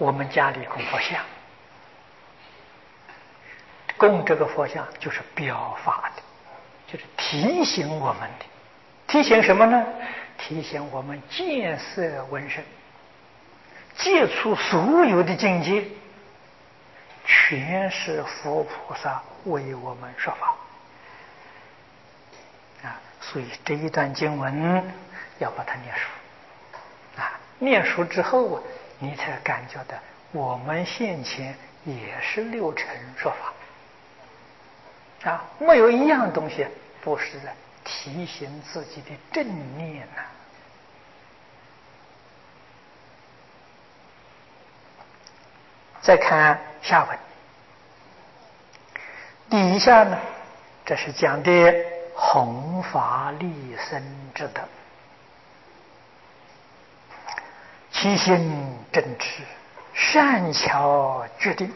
我们家里供佛像，供这个佛像就是表法的，就是提醒我们的。提醒什么呢？提醒我们见色闻声，接触所有的境界，全是佛菩萨为我们说法啊！所以这一段经文要把它念熟啊！念熟之后啊，你才感觉到我们现前也是六尘说法啊！没有一样东西不是提醒自己的正念呐。再看下文，底下呢，这是讲的弘法利生之德，其心正直，善巧决定。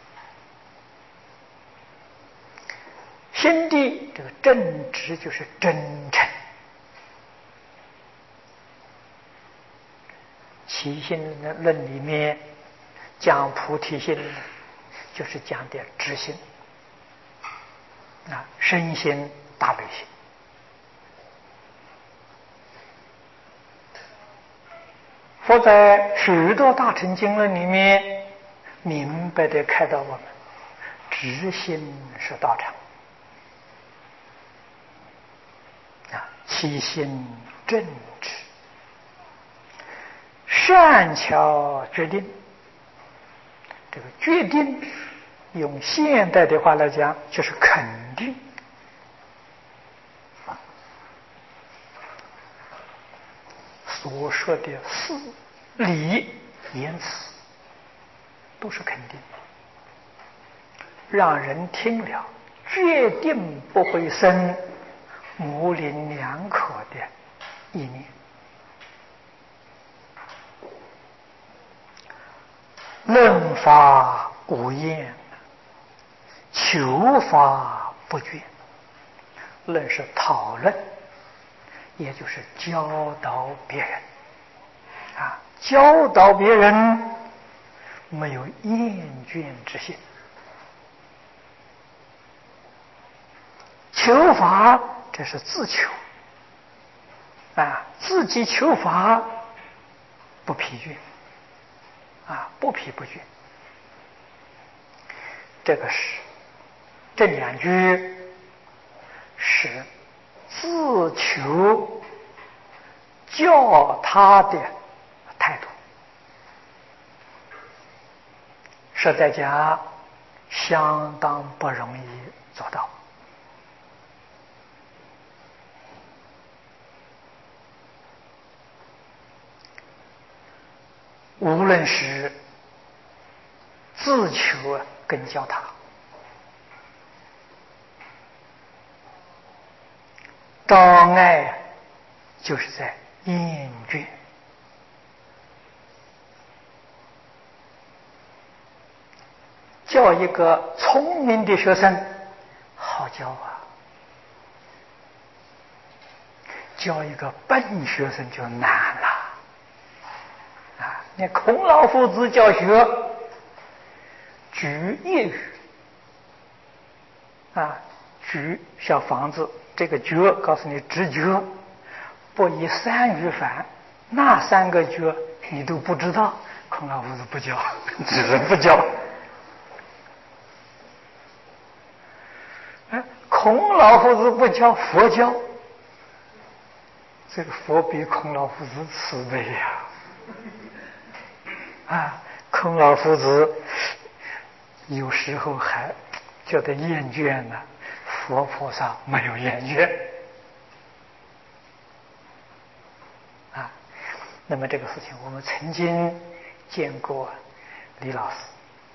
心地这个正直就是真诚，起心论里面讲菩提心，就是讲的直心啊，身心大悲心。佛在许多大乘经论里面明白的开导我们，直心是道场啊，其心正直，善巧决定。这个决定用现代的话来讲就是肯定所说的事理言辞都是肯定，让人听了决定不会生模棱两可的意念。论法无厌，求法不倦。论是讨论，也就是教导别人啊，教导别人没有厌倦之心。求法这是自求啊，自己求法不疲倦啊，不疲不倦。这个是这两句是自求教他的态度，实在讲相当不容易做到。无论是自求跟教他，障碍就是在厌倦。教一个聪明的学生好教啊，教一个笨学生就难了啊！你孔老夫子教学举业语啊，举小房子，这个角告诉你直角，不以三语反，那三个角你都不知道，孔老夫子不教，只能不教。孔老夫子不教，佛教，这个佛比孔老夫子慈悲呀！啊，孔老夫子有时候还觉得厌倦呢，佛菩萨没有厌倦啊。那么这个事情我们曾经见过李老师，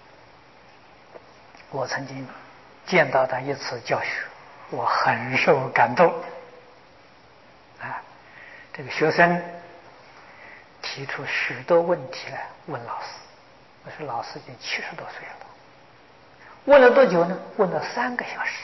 我曾经见到他一次教学，我很受感动啊。这个学生提出许多问题来问老师，我说老师已经70多岁了，问了多久呢？问了3个小时。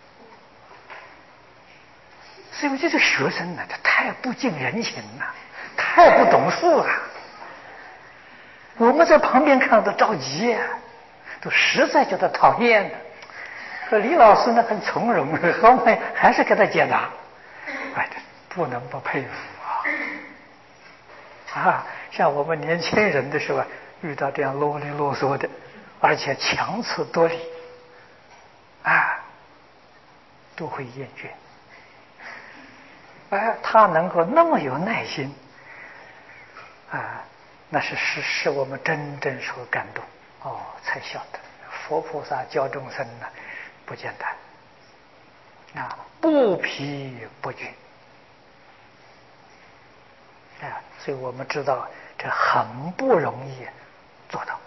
所以我觉得这学生呢，他太不近人情了，太不懂事了我们在旁边看都着急呀，都实在觉得讨厌的。可李老师呢很从容，后面还是给他解答。哎，不能不佩服啊！像我们年轻人的时候，遇到这样啰里啰嗦的，而且强词夺理，都会厌倦。他能够那么有耐心，那是我们真正所感动。才晓得佛菩萨教众生呢，不简单不疲不倦所以我们知道这很不容易做到。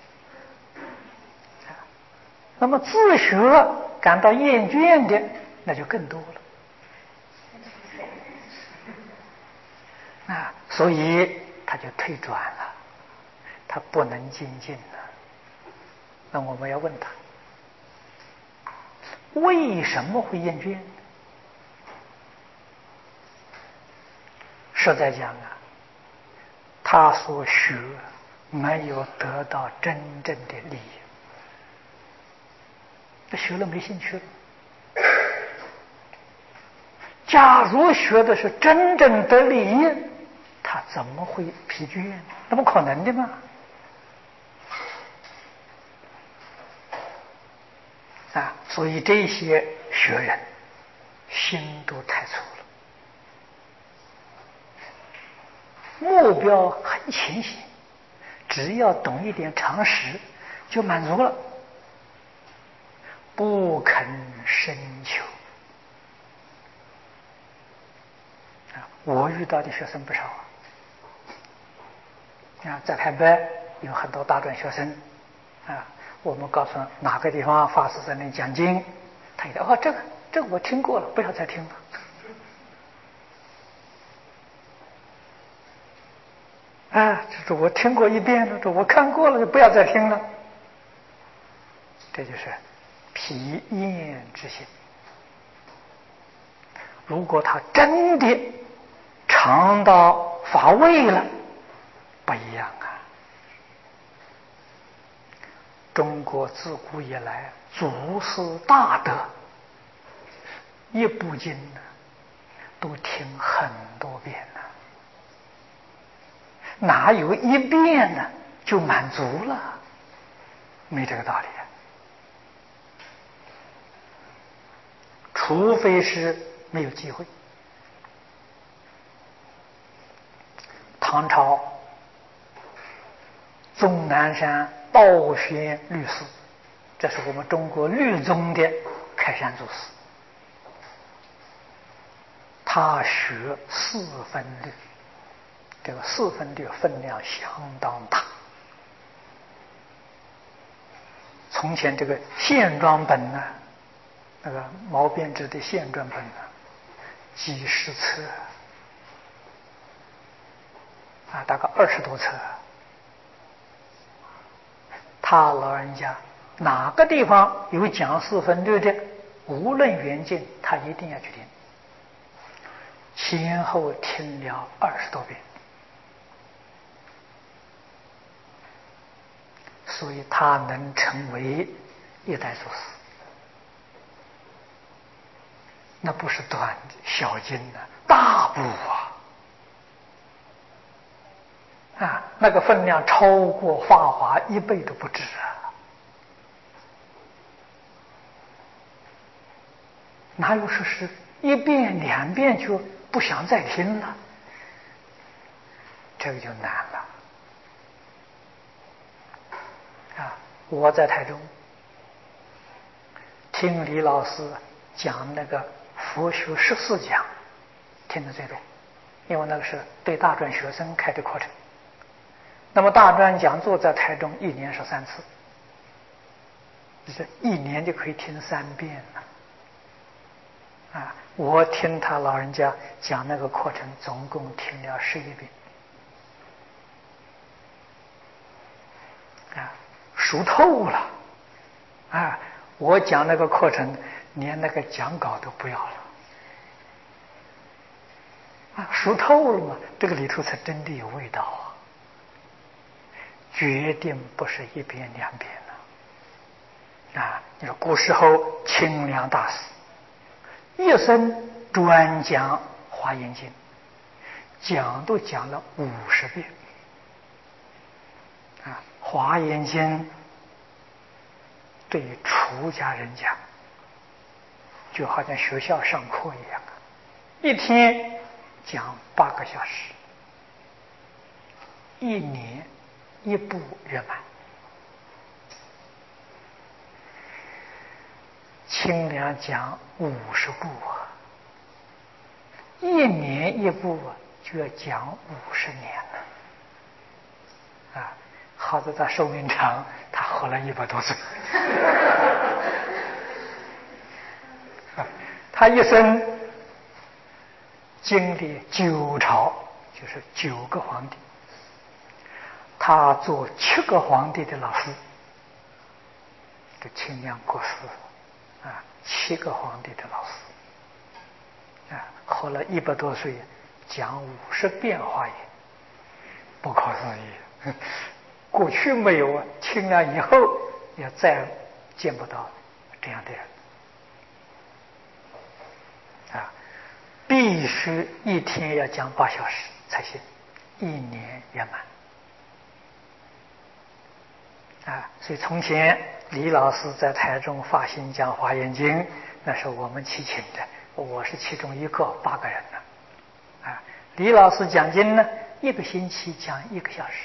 那么自学感到厌倦的，那就更多了所以他就退转了，他不能精进了。那我们要问他，为什么会厌倦？实在讲他所学没有得到真正的利益，他学了没兴趣了。假如学的是真正得利益，他怎么会疲倦？那不可能的吗？所以这些学人心都太粗了，目标很清晰，只要懂一点常识就满足了，不肯深求。我遇到的学生不少在台北有很多大专学生我们告诉他哪个地方法师在那讲经，他一听这个我听过了，不要再听了。这我听过一遍了，这我看过了，就不要再听了。这就是疲厌之心。如果他真的尝到法味了，不一样中国自古以来祖师大德一部经都听很多遍哪有一遍呢就满足了？没这个道理除非是没有机会。唐朝终南山道宣律师，这是我们中国律宗的开山祖师，他学四分律，这个四分律分量相当大。从前这个线装本那个毛编制的线装本几十册大概20多册。他老人家哪个地方有讲四分律的，无论远近，他一定要去听，先后听了20多遍，所以他能成为一代祖师，那不是短小经大部那个分量超过《法华》1倍都不止哪有说是1遍2遍就不想再听了？这个就难了我在台中听李老师讲那个佛学14讲，听得最多，因为那个是对大专学生开的课程。那么大专讲座在台中1年13次，就是1年就可以听3遍了我听他老人家讲那个课程总共听了11遍熟透了我讲那个课程连那个讲稿都不要了熟透了嘛，这个里头才真的有味道决定不是一遍两遍了。啊，你说古时候清凉大师一生专讲华严经，讲都讲了50遍。啊，华严经对于出家人讲，就好像学校上课一样，一天讲8个小时，1年1部圆满。清凉讲50部啊，1年1部啊，就要讲50年了。啊，好在他寿命长，他活了100多岁。他一生经历9朝，就是9个皇帝，他做7个皇帝的老师。这清凉国师啊，7个皇帝的老师啊，活了100多岁，讲50遍华严，不可思议。过去没有啊，清凉以后也再见不到这样的人。啊，必须一天要讲8小时才行，1年圆满。啊，所以从前李老师在台中发心讲华严经，那是我们去请的，我是其中一个，8个人呢。啊，李老师讲经呢，1个星期讲1个小时，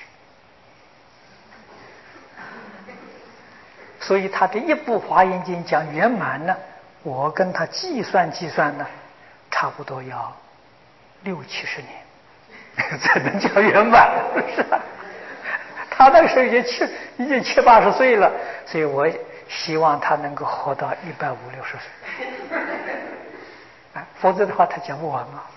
所以他的一部华严经讲圆满呢，我跟他计算呢，差不多要60-70年才能讲圆满，是吧？他那个时候已经70、80岁了，所以我希望他能够活到150、60岁，啊，否则的话他讲不完嘛。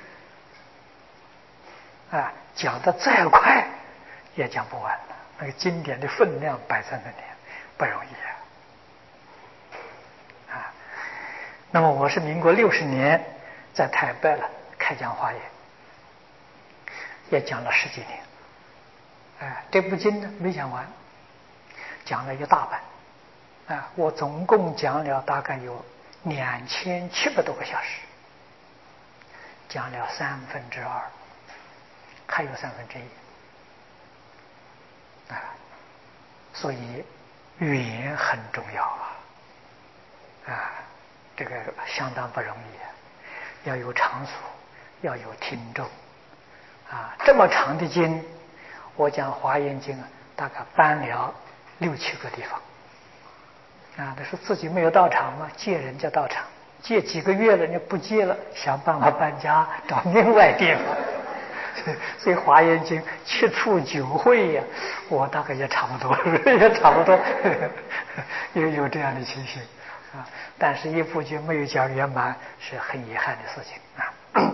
啊，讲得再快也讲不完了，那个经典的分量摆在那里，不容易啊。那么我是民国60年在台北了开讲华严，也讲了10几年。这部经呢没讲完，讲了1大半。啊，我总共讲了大概有2700多个小时，讲了2/3，还有1/3。啊，所以语言很重要啊，这个相当不容易，要有场所，要有听众。啊，这么长的经，我讲华严经啊，大概搬了6、7个地方。啊，那是自己没有道场嘛，借人家道场，借几个月了，你不借了，想办法搬家找另外地方。所以华严经7处9会呀，我大概也差不多，也差不多有这样的情形啊。但是一部经没有讲圆满，是很遗憾的事情啊。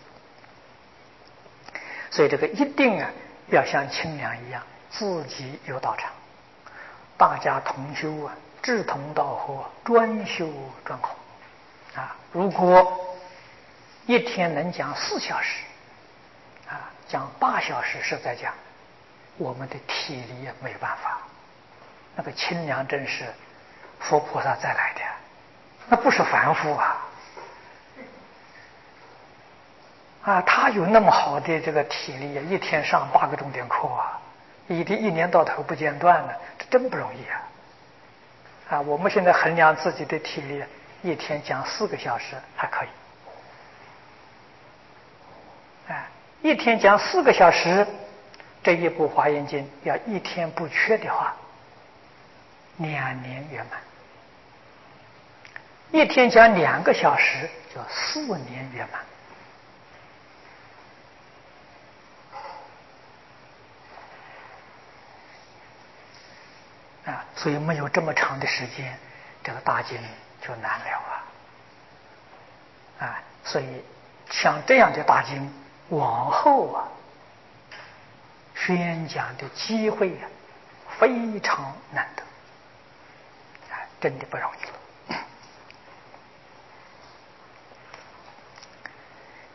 所以这个一定啊，要像清凉一样，自己有道场，大家同修啊，志同道合，专修专攻啊。如果一天能讲4小时啊，讲8小时是在讲，我们的体力也没有办法。那个清凉真是佛菩萨再来的，那不是凡夫啊！啊，他有那么好的这个体力，一天上8个重点课啊，一年到头不间断的，这真不容易啊！啊，我们现在衡量自己的体力，一天讲4个小时还可以。啊，一天讲4个小时，这一部华严经要一天不缺的话，2年圆满；一天讲2个小时，叫4年圆满。啊，所以没有这么长的时间，这个大经就难了啊！啊，所以像这样的大经，往后啊，宣讲的机会啊，非常难得，啊，真的不容易了。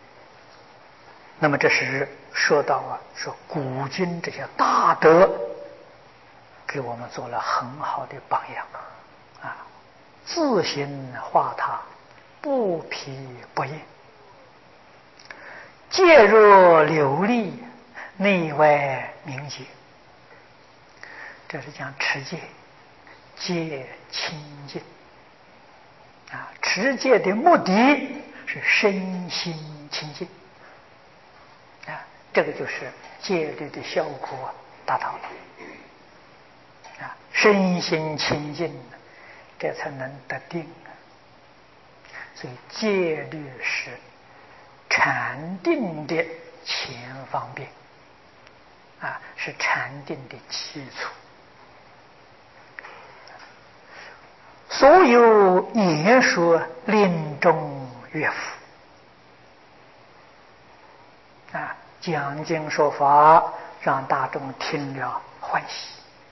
那么这是说到啊，说古今这些大德给我们做了很好的榜样啊！自行化他，不疲不厌，戒若琉璃，内外明洁。这是讲持戒，戒清净啊！持戒的目的是身心清净啊，这个就是戒律的效果达到了啊，身心清净，这才能得定。所以戒律是禅定的前方便啊，是禅定的基础。所有言说令众悦服啊，讲经说法让大众听了欢喜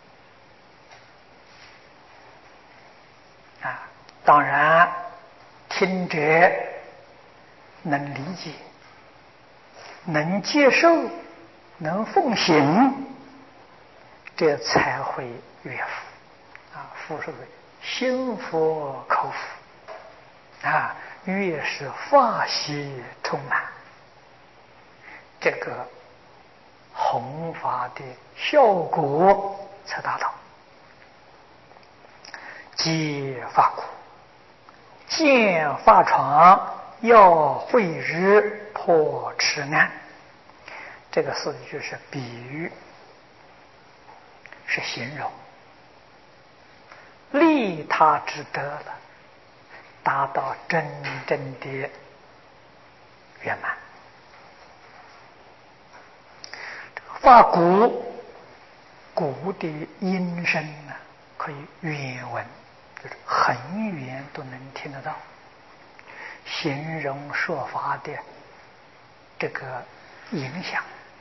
啊。当然听者能理解，能接受，能奉行，这才会悦服啊。福是心服口服啊，越是法喜充满，这个弘法的效果才达到。皆法苦，见法床，要慧日破痴难。这个四句是比喻，是形容。利他之德了，达到真正的圆满。法鼓，鼓的音声呢，可以远闻，就是很远都能听得到。形容说法的这个影响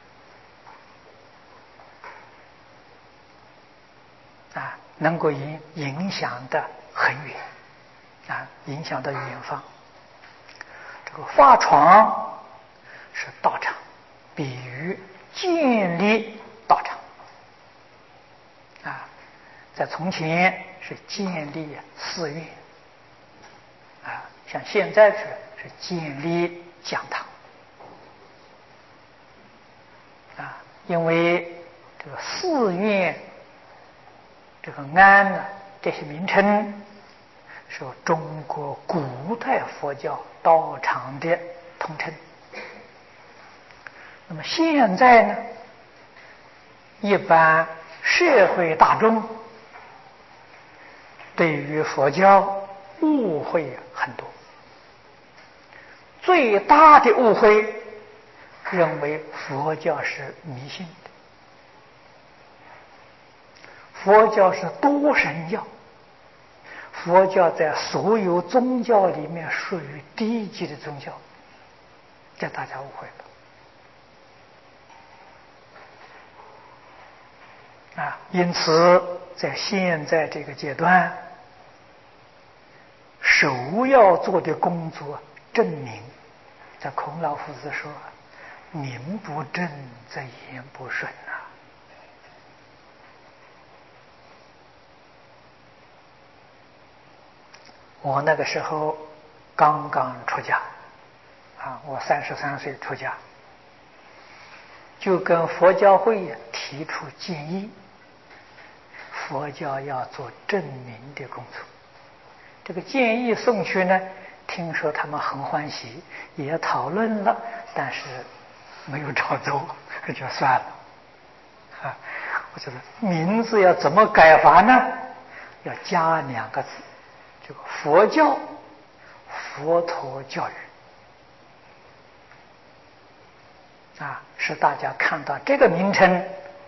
啊，能够影响的很远啊，影响到远方。这个法床是道场，比喻建立道场啊，在从前是建立寺院啊，像现在是建立讲堂啊，因为这个寺院、这个庵呢，这些名称是中国古代佛教道场的统称。那么现在呢，一般社会大众对于佛教误会很多，最大的误会认为佛教是迷信的，佛教是多神教，佛教在所有宗教里面属于低级的宗教，这大家误会了啊！因此在现在这个阶段，首要做的工作正名，在孔老夫子说，名不正则言不顺啊。我那个时候刚刚出家啊，我33岁出家，就跟佛教会提出建议，佛教要做正名的工作。这个建议送去呢，听说他们很欢喜，也讨论了，但是没有照做，就算了啊。我觉得名字要怎么改法呢？要加2个字，这个佛教，佛陀教育啊，使大家看到这个名称，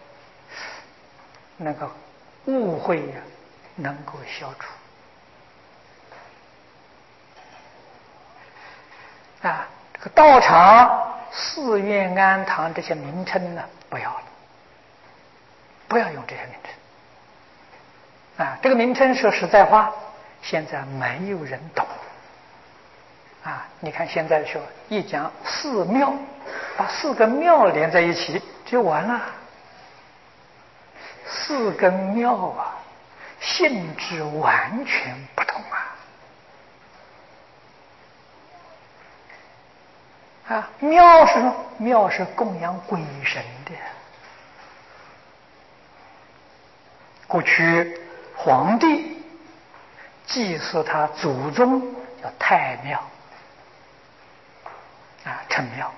那个误会呀，能够消除啊。这个道场、寺院、庵堂这些名称呢，不要了，不要用这些名称啊。这个名称说实在话，现在没有人懂啊。你看现在说一讲寺庙，把4个庙连在一起就完了。 寺跟庙啊，性质完全不同庙是供养鬼神的。过去皇帝祭祀他祖宗叫太庙城庙。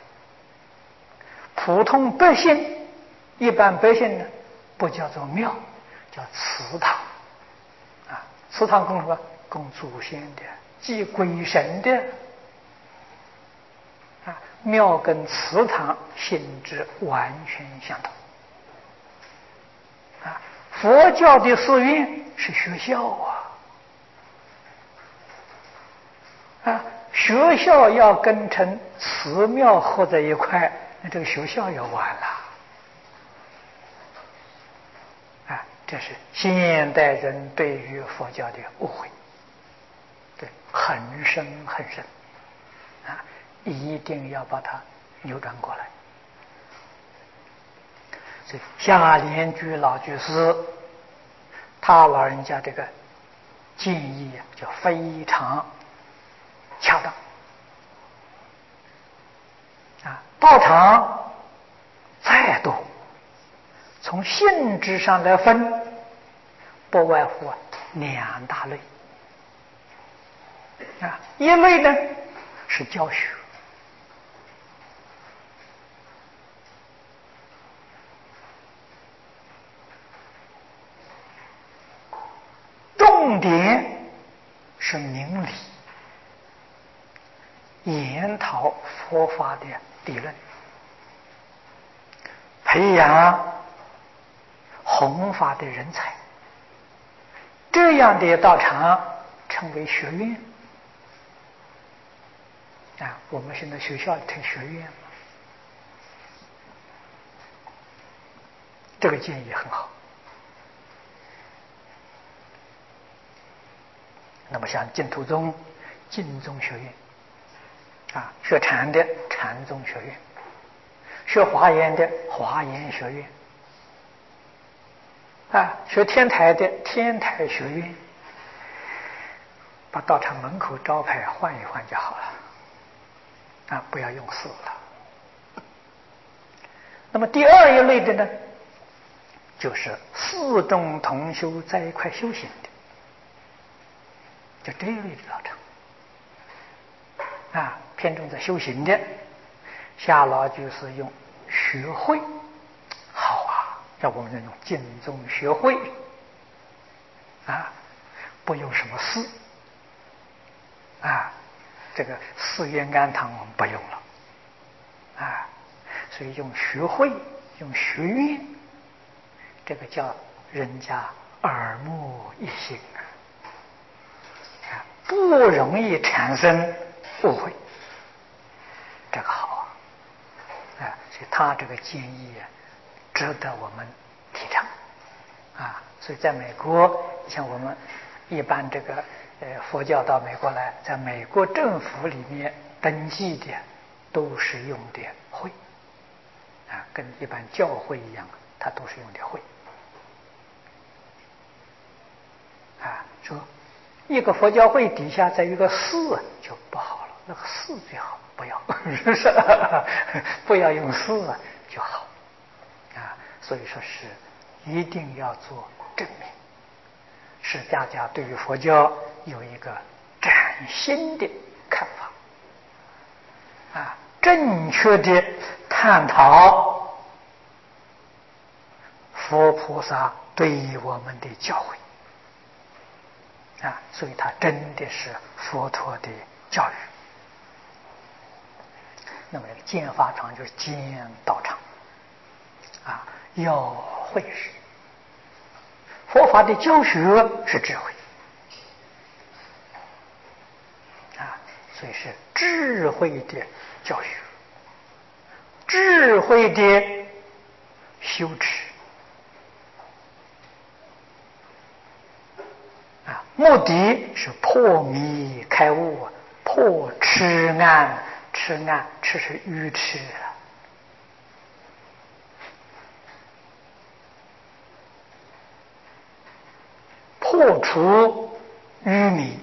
普通百姓，一般百姓呢，不叫做庙，叫祠堂祠堂供什么？供祖先的，祭鬼神的庙跟祠堂性质完全相同佛教的寺院是学校学校要跟成寺庙合在一块，那这个学校要完了这是现代人对于佛教的误会，对，很深很深一定要把它扭转过来。所以夏莲居老居士他老人家这个建议就非常恰当道场再多，从性质上来分，不外乎两大类一类呢是教学，重点是明理，研讨佛法的理论，培养弘法的人才，这样的道场称为学院我们现在学校称学院，这个建议很好。那么像净土宗净宗学院学禅的禅宗学院，学华严的华严学院学天台的天台学院，把道场门口招牌换一换就好了不要用寺了。那么第二一类的呢，就是四众同修在一块修行的，就这一类的道场偏重在修行的。夏老居士用学会好要我们用净宗学会不用什么寺这个寺院庵堂我们不用了所以用学会用学院，这个叫人家耳目一新不容易产生误会，这个好所以他这个建议值得我们提倡所以在美国，像我们一般这个佛教到美国来，在美国政府里面登记的都是用的会跟一般教会一样，它都是用的会说一个佛教会底下在一个寺就不好了，那个寺最好不要不要用寺就好所以说是一定要做正面，使大家对于佛教有一个崭新的看法正确的探讨佛菩萨对于我们的教诲所以它真的是佛陀的教育。那么建法场就是建道场要会识，佛法的教学是智慧所以是智慧的教学，智慧的修持目的是破迷开悟，破痴暗。痴是愚痴破除愚迷，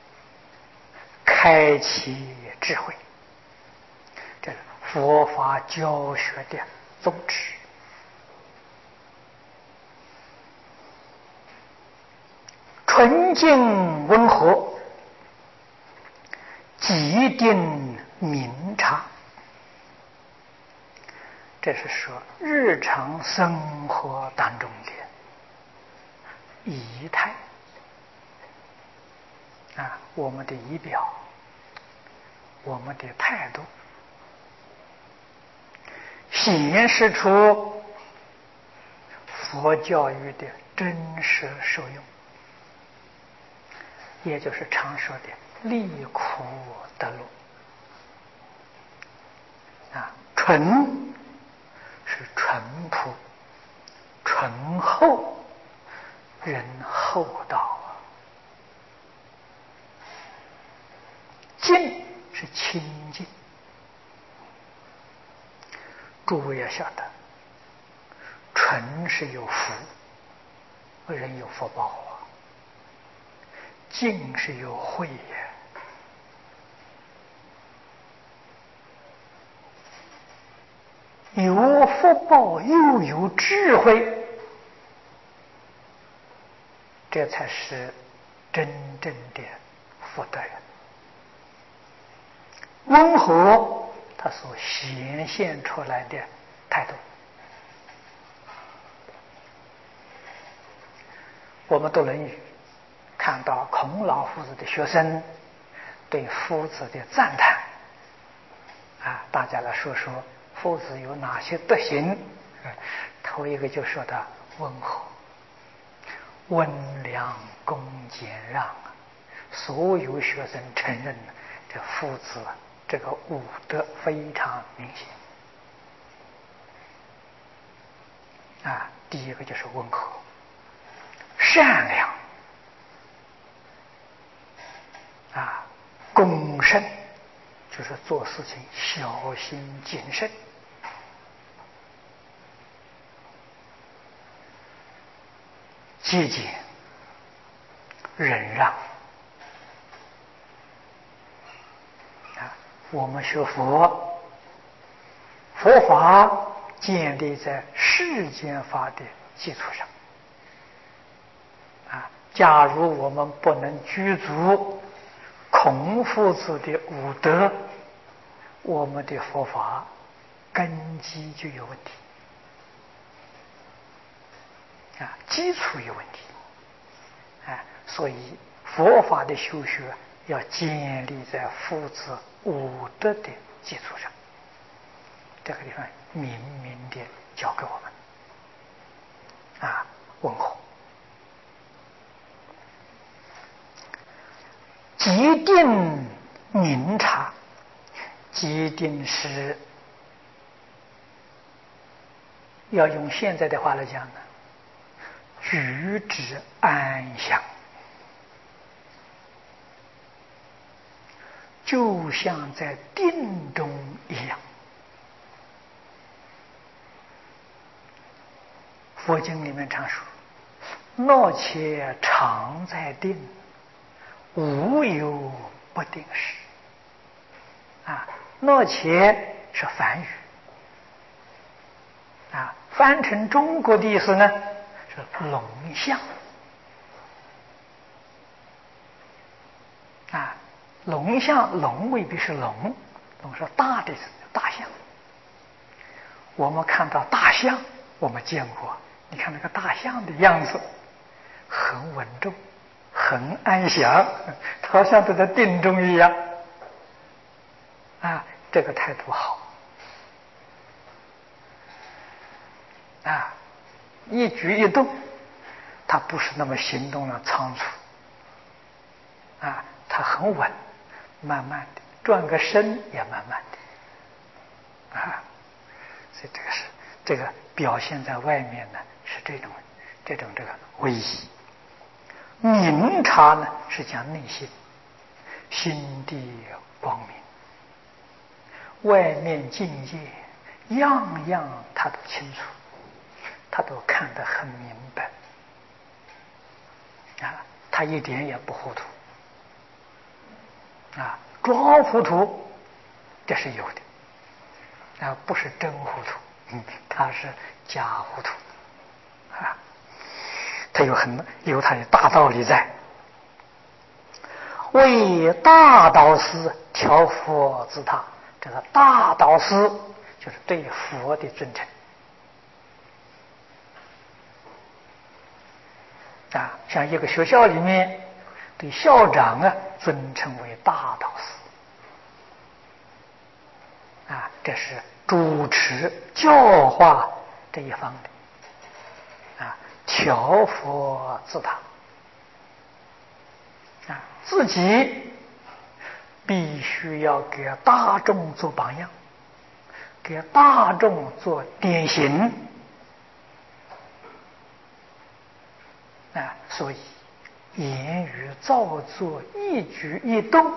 开启智慧。这是佛法教学的宗旨。纯净温和，极定明察。这是说日常生活当中的仪态啊，我们的仪表，我们的态度，显示出佛教育的真实受用，也就是常说的利苦得乐啊。纯是淳朴、醇厚、仁厚道啊。净是清净。诸位要晓得，纯是有福，人有福报啊；净是有慧呀。有福报又有智慧，这才是真正的福德人。温和，它所显现出来的态度。我们读《论语》，看到孔老夫子的学生对夫子的赞叹啊，大家来说说夫子有哪些德行。头一个就说到温和、温良、恭俭让。所有学生承认这夫子这个五德非常明显啊。第一个就是温和、善良啊，恭慎，就是做事情小心谨慎。节俭、忍让啊。我们学佛，佛法建立在世间法的基础上啊。假如我们不能具足孔夫子的五德，我们的佛法根基就有问题啊，基础有问题啊。所以佛法的修学要建立在父子五德的基础上。这个地方明明的教给我们啊，温和、极定明察。极定是要用现在的话来讲呢，举止安详，就像在定中一样。佛经里面常说：“若且常在定，无有不定时。”啊，若且是梵语啊，翻成中国的意思呢是龙象啊。龙象，龙未必是龙，龙是大的大象。我们看到大象，我们见过，你看那个大象的样子，很稳重，很安详，好像都在定中一样啊。这个态度好啊，一举一动，他不是那么行动了仓促啊，他很稳，慢慢的，转个身也慢慢的啊。所以这个表现在外面呢，是这种威仪。明察呢是讲内心，心地光明，外面境界样样他都清楚，他都看得很明白他一点也不糊涂。装糊涂这是有的，不是真糊涂，他是假糊涂。他有他的大道理在。为大导师调佛自他，这个大导师就是对佛的尊称。像一个学校里面对校长尊称为大导师，这是主持教化这一方的，调佛自他，自己必须要给大众做榜样，给大众做典型。所以言语造作一举一动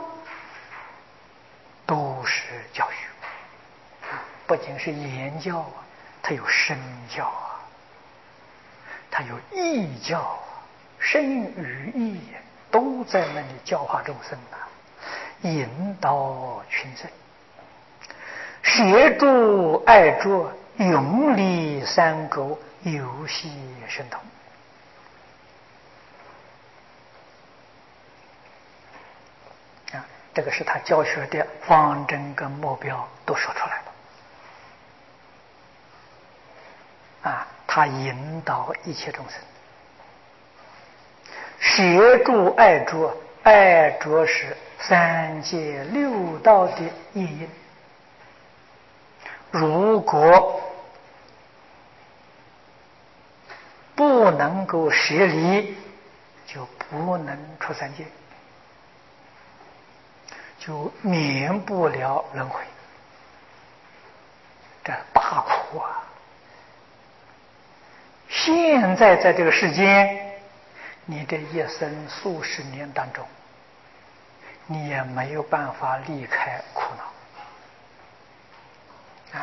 都是教育，不仅是言教它有身教它有义教身与义都在那里教化众生引导群生，协助爱着，永离三垢，游戏神通。这个是他教学的方针跟目标都说出来了。他引导一切众生，协助爱着，爱着是三界六道的业因。如果不能够舍离，就不能出三界，就免不了轮回，这大苦现在在这个世间，你的一生数十年当中，你也没有办法离开苦恼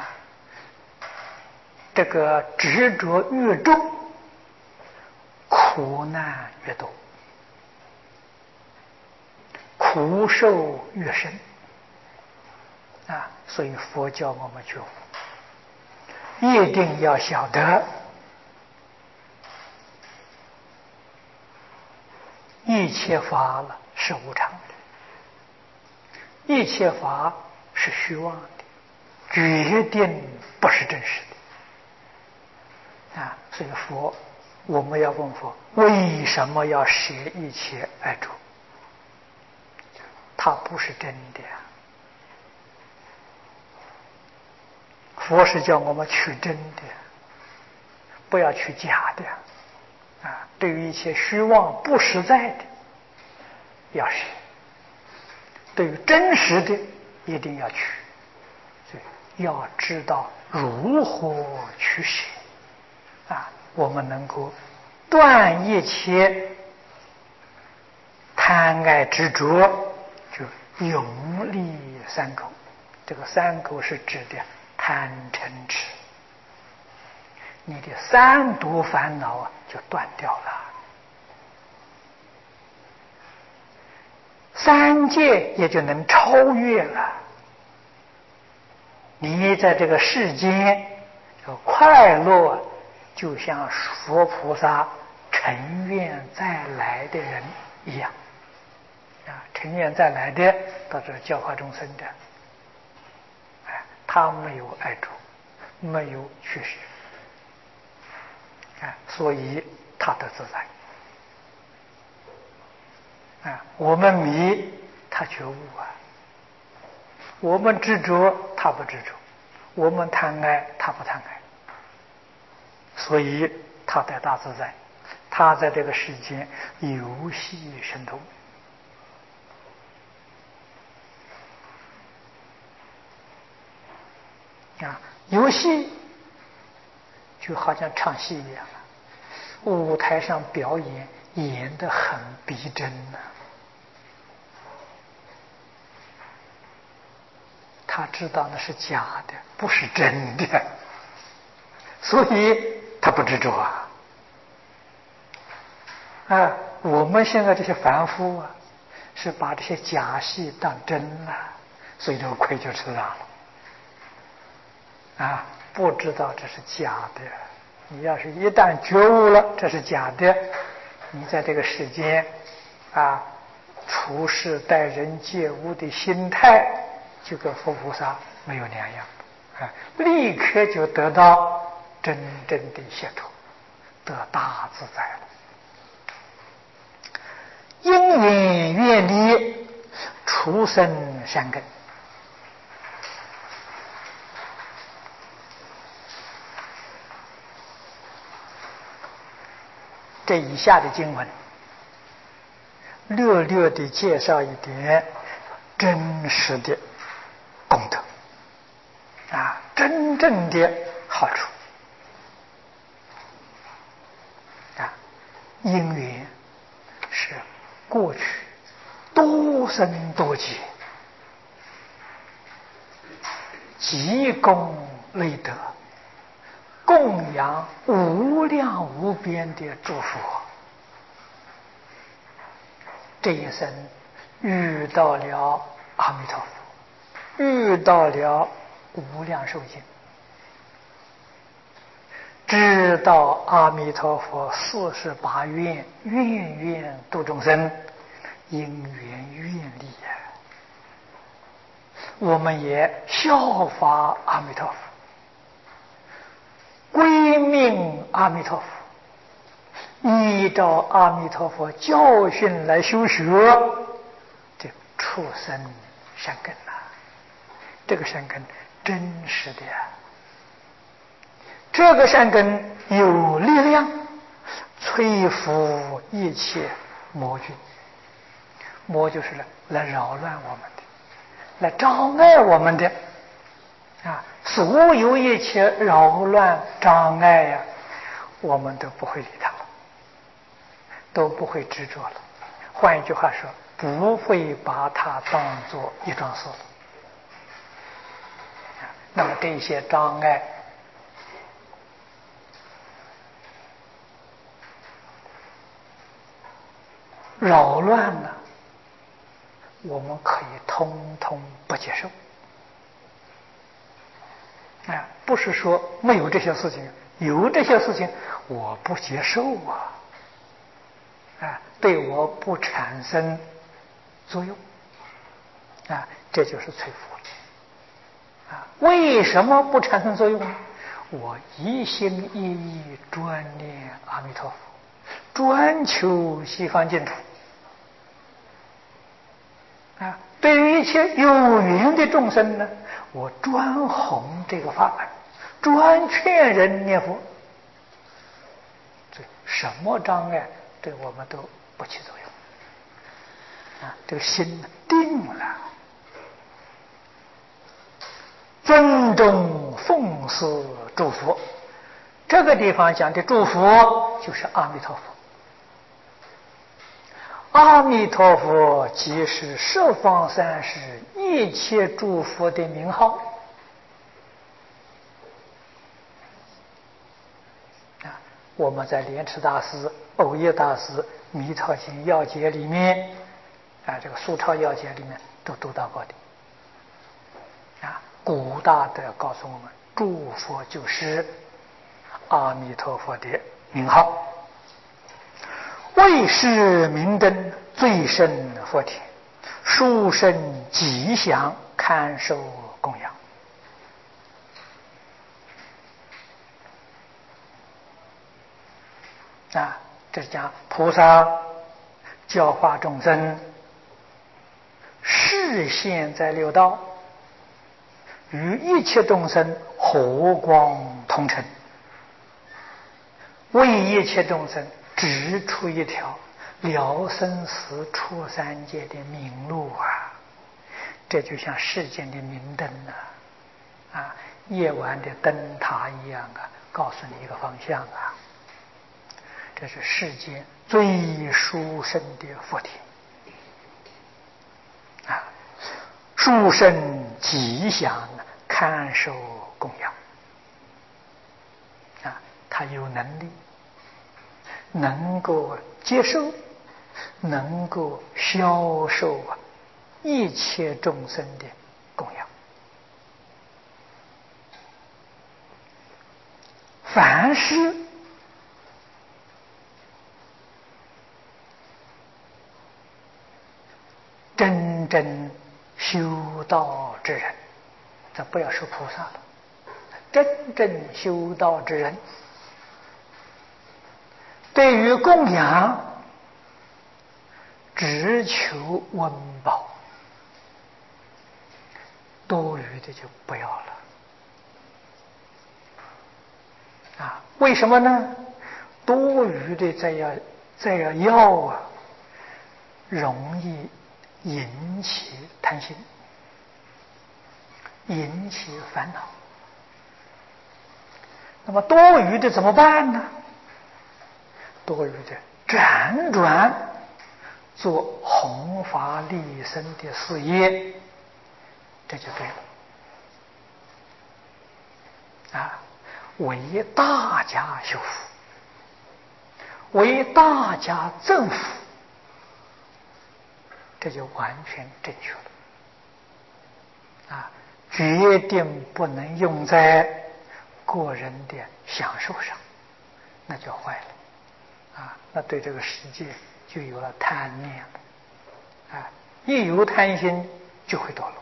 这个执着越重，苦难越多，苦受越深所以佛教我们觉悟，一定要晓得一切法是无常的，一切法是虚妄的，决定不是真实的所以佛，我们要问佛，为什么要舍一切爱着？它不是真的佛是叫我们取真的，不要取假的对于一切虚妄不实在的要舍，对于真实的一定要取，所以要知道如何取舍我们能够断一切贪爱执着，就永离三垢。这个三垢是指的贪嗔痴，你的三毒烦恼就断掉了，三界也就能超越了。你在这个世间快乐，就像佛菩萨成愿再来的人一样成愿再来的到这教化众生的他没有爱着，没有去世所以他得自在我们迷他觉悟我们执着他不执着，我们贪爱他不贪爱，所以他得大自在，他在这个世间游戏神通游戏就好像唱戏一样舞台上表演演得很逼真他知道那是假的，不是真的，所以他不执着我们现在这些凡夫啊，是把这些假戏当真了，所以这个亏就吃上了。不知道这是假的。你要是一旦觉悟了这是假的，你在这个世间处事待人接物的心态就跟佛菩萨没有两样，立刻就得到真正的解脱，得大自在了。因缘愿力，出生善根。这以下的经文略略地介绍一点真实的功德真正的好处因缘是过去多生多劫积功累德，供养无量无边的诸佛，这一生遇到了阿弥陀佛，遇到了无量寿经，知道阿弥陀佛48愿，愿愿度众生，因缘愿力我们也效法阿弥陀佛，归命阿弥陀佛，依照阿弥陀佛教训来修学，这出生善根这个善根真实的这个善根有力量摧伏一切魔菌，魔就是来扰乱我们的，来障碍我们的所有一切扰乱障碍我们都不会理它了，都不会执着了。换一句话说，不会把它当作一桩事了。那么这些障碍扰乱了，我们可以通通不接受。不是说没有这些事情，有这些事情我不接受对我不产生作用这就是摧伏了为什么不产生作用呢？我一心一意专念阿弥陀佛，专求西方净土对于一切有缘的众生呢，我专弘这个法门，专劝人念佛，什么障碍对我们都不起作用这个心定了，尊重奉事诸佛。这个地方讲的诸佛就是阿弥陀佛，阿弥陀佛即是十方三世一切诸佛的名号我们在莲池大师、藕益大师弥陀经要解里面这个苏超要解里面都读到过的古大德告诉我们，诸佛就是阿弥陀佛的名号，为是明灯，最胜佛田，殊胜吉祥，堪受供养这是讲菩萨教化众生，示现在六道，与一切众生和光同尘，为一切众生指出一条了生死出三界的明路这就像世间的明灯夜晚的灯塔一样告诉你一个方向这是世间最殊胜的佛体殊胜吉祥，堪受供养他有能力能够接受能够消受一切众生的供养。凡是真正修道之人，咱不要说菩萨了，真正修道之人，对于供养只求温饱，多余的就不要了。为什么呢？多余的再要容易引起贪心，引起烦恼。那么多余的怎么办呢？多余的辗转做弘法利生的事业，这就对了。为大家修福，为大家增福，这就完全正确了。决定不能用在个人的享受上，那就坏了。那对这个世界就有了贪念了。一有贪心就会堕落。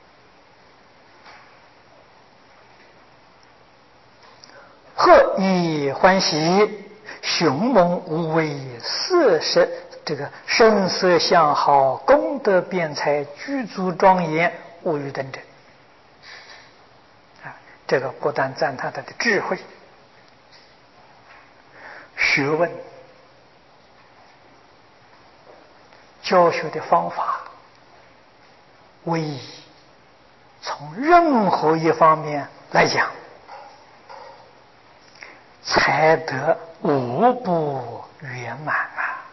何以欢喜？雄猛无为，色身这个声色相好，功德辩才，具足庄严，无余等等。这个不但赞叹他的智慧、学问、教学的方法，威仪，从任何一方面来讲，才得无不圆满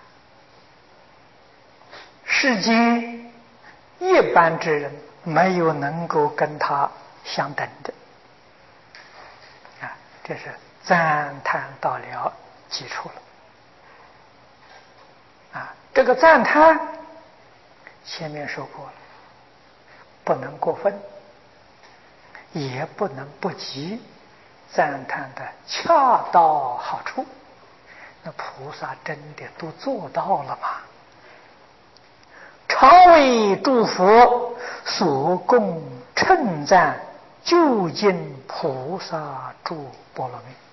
世间一般之人没有能够跟他相等的。这是赞叹到了基础了。这个赞叹前面说过了，不能过分，也不能不及，赞叹的恰到好处。那菩萨真的都做到了吗？常为诸佛所供称赞，究竟菩萨诸波罗蜜。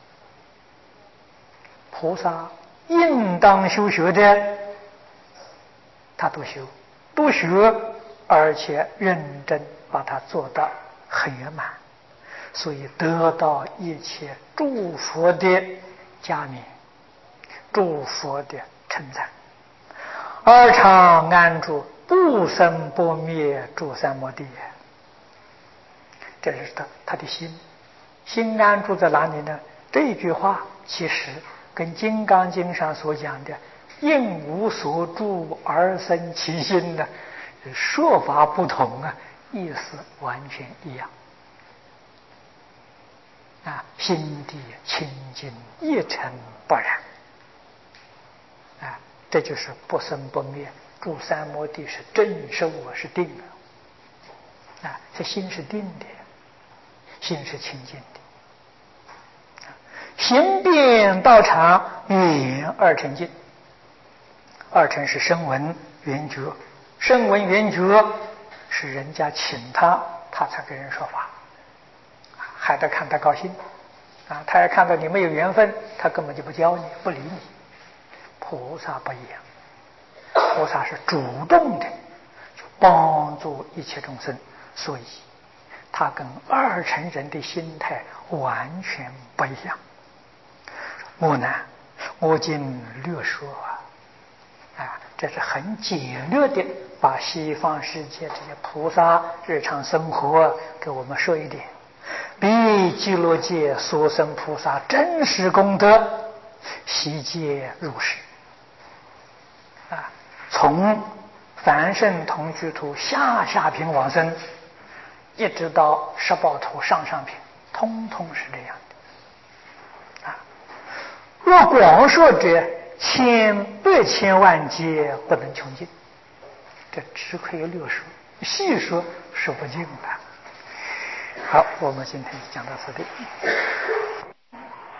菩萨应当修学的，他都学，而且认真把它做到很圆满，所以得到一切诸佛的加冕，诸佛的称赞，而常安住不生不灭诸三摩地。这是他的心安住在哪里呢？这一句话其实跟《金刚经》上所讲的应无所住而生其心呢，说法不同意思完全一样。心地清净一尘不染。这就是不生不灭，住三摩地是正受是定这心是定的，心是清净的。行遍道场，圆二乘境。二乘是声闻缘觉，声闻缘觉是人家请他才跟人说法，还得看他高兴他要看到你没有缘分，他根本就不教你，不理你。菩萨不一样，菩萨是主动的去帮助一切众生，所以他跟二乘人的心态完全不一样。莫难，我今略说这是很简略的把西方世界这些菩萨日常生活给我们说一点，比极乐界所生菩萨真实功德悉皆如是从凡圣同居土下品往生，一直到十报土上品，通通是这样的若广说者， 千百千万劫不能穷尽，这只可以略说，细说说不尽了。好，我们今天就讲到这里。